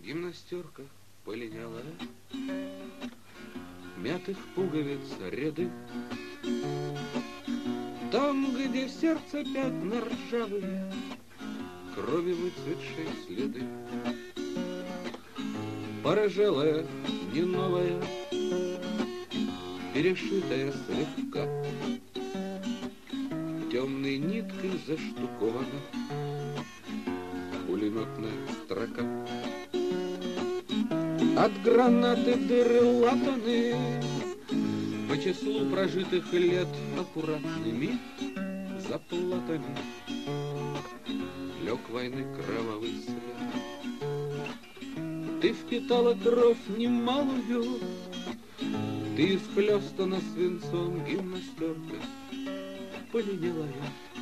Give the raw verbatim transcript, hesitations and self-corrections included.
Гимнастерка полинялая, мятых пуговиц ряды. Там, где в сердце пятна ржавые, крови выцветшие следы. Порыжелая, не новая, перешитая слегка, темной ниткой заштукована пулеметная строка. От гранаты дыры латаны по числу прожитых лет аккуратными заплатами лег войны кровавый след. Ты впитала кровь немалую, ты исхлёстана свинцом гимнастерка полинялая.